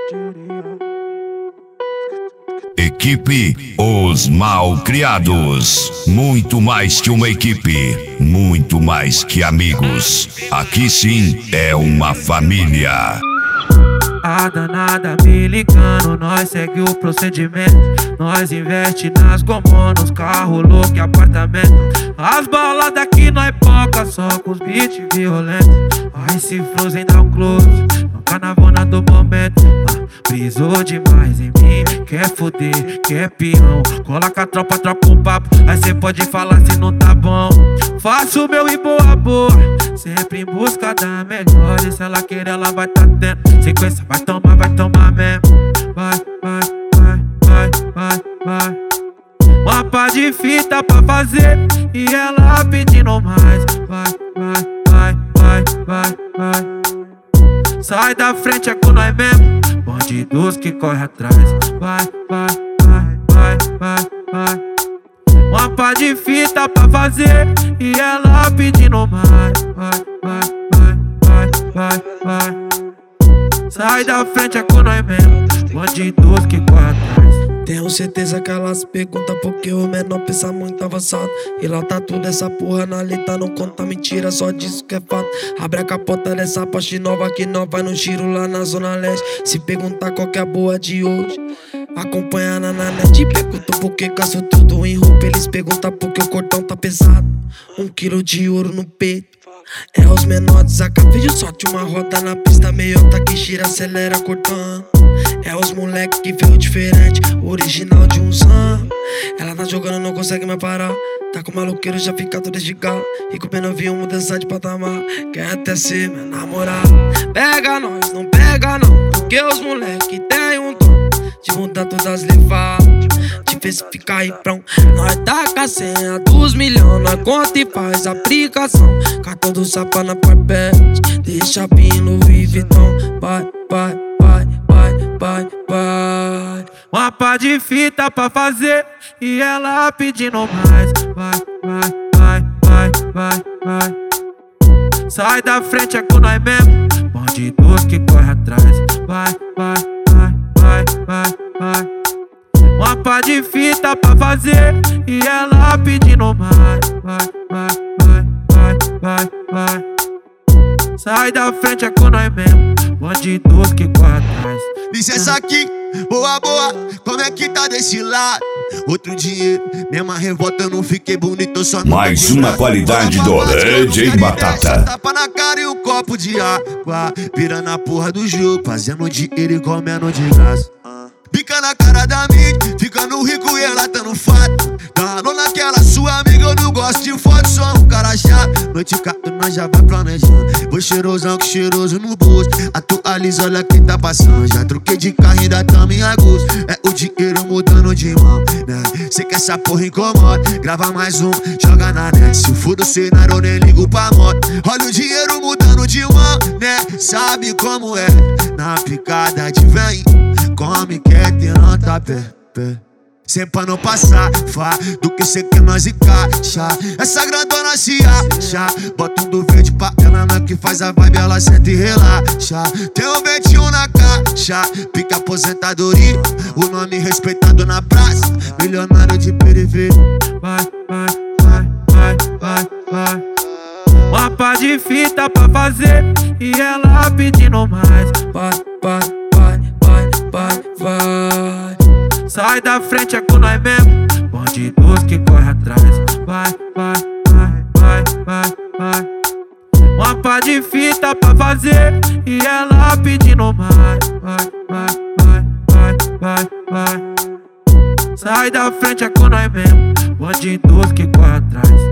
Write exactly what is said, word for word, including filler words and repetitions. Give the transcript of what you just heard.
Equipe Os Malcriados. Muito mais que uma equipe, muito mais que amigos. Aqui sim é uma família. A danada me ligando, nós segue o procedimento. Nós investe nas gomonas, carro louco e apartamento. As balas daqui nós poca, só com os beats violentos. Ai, se Frozen dá um close no carnavona do momento. ah, Brisou demais em mim, quer foder, quer peão. Coloca a tropa, troca um papo, aí cê pode falar se não tá bom. Faço o meu e boa boa, sempre em busca da melhor. E se ela querer, ela vai tá tendo. Sequência, vai tomar, vai tomar mesmo. Vai, vai, vai, vai, vai, vai. Uma pá de fita pra fazer e ela pedindo mais. Vai, vai, vai, vai, vai, vai. Sai da frente, é com nós mesmo. Bandidos que corre atrás. Vai, vai, vai, vai, vai, vai. Uma pá de fita pra fazer e ela pedindo mais. Vai, vai, vai, vai, vai, vai. Sai da frente, é com nós mesmo. Bandidos que corre atrás. Tenho certeza que elas perguntam porque o menor pensa muito avançado. E lá tá tudo essa porra na letra, não conta mentira, só disso que é fato. Abre a capota dessa Porsche nova que nós vai no giro lá na zona leste. Se perguntar qual que é a boa de hoje, acompanha na net. Perguntam por que gasto tudo em roupa, eles perguntam por que o cordão tá pesado. Um quilo de ouro no peito, é os menores, a vídeo sorte uma roda na pista, meiota que gira, acelera cortando. É os moleque que veio diferente, original de um zan. Ela tá jogando, não consegue mais parar. Tá com maloqueiro, já fica todo desligado. E com pena vinha mudança de patamar. Quer até ser meu namorado. Pega nós, não pega não, porque os moleque tem um dom de mudar todas as levadas, de ver se fica aí prão. Nós taca a senha dos milhões, nós conta e faz aplicação. Cartão do sapa na parpete, deixa vir no Louis Vuitton. Vai, vai, vai, vai, vai, vai. Uma pá de fita pra fazer e ela pedindo mais. Vai, vai, vai, vai, vai, vai. Sai da frente, é com nós mesmo. Bandidos que corre atrás. Vai, vai, vai, vai, vai, vai. Uma pá de fita pra fazer e ela pedindo mais. Vai, vai, vai, vai, vai, vai. Sai da frente, é com nós mesmo. Bandidos que corre atrás. Licença aqui, boa, boa, como é que tá desse lado? Outro dinheiro, mesma revolta, eu não fiquei bonito, só não. Mais uma qualidade do D J Batata. Tapa na cara e um copo de água, virando a porra do jogo, fazendo dinheiro e comendo de graça. Pica na cara da mídia, ficando rico e relatando fato. Dando naquela sua amiga, eu não gosto de foto, sou um cara chato. Noite cato, nós já vai planejando. Vou cheirosão que cheiroso no bolso. Atualiza, olha quem tá passando. Já troquei de carro, ainda tamo em agosto. É o dinheiro mudando de mão, né? Cê que essa porra incomoda, grava mais um, joga na net. Se for do cenário, eu nem ligo pra moto. Olha o dinheiro mudando de mão, né? Sabe como é, na picada de vem. Come, quer ter anta pé, pé. Sempre pra não passar, fá, do que cê quer nós encaixa. Essa grandona se acha, bota um do verde pra ela, não é que faz a vibe, ela senta e relaxa. Tem um vinte e um na caixa, pica aposentadoria, o nome respeitado na praça, milionário de periferia. Vai, vai, vai, vai, vai, vai. Uma pá de fita pra fazer e ela pedindo mais. Vai, vai, vai, vai, vai, vai. Sai da frente, é com nós mesmo. Bandidos que corre atrás. Vai, vai, vai, vai, vai, vai. Uma pá de fita pra fazer e ela pedindo mais. Vai, vai, vai, vai, vai, vai. Sai da frente, é com nós mesmo. Bandidos que corre atrás.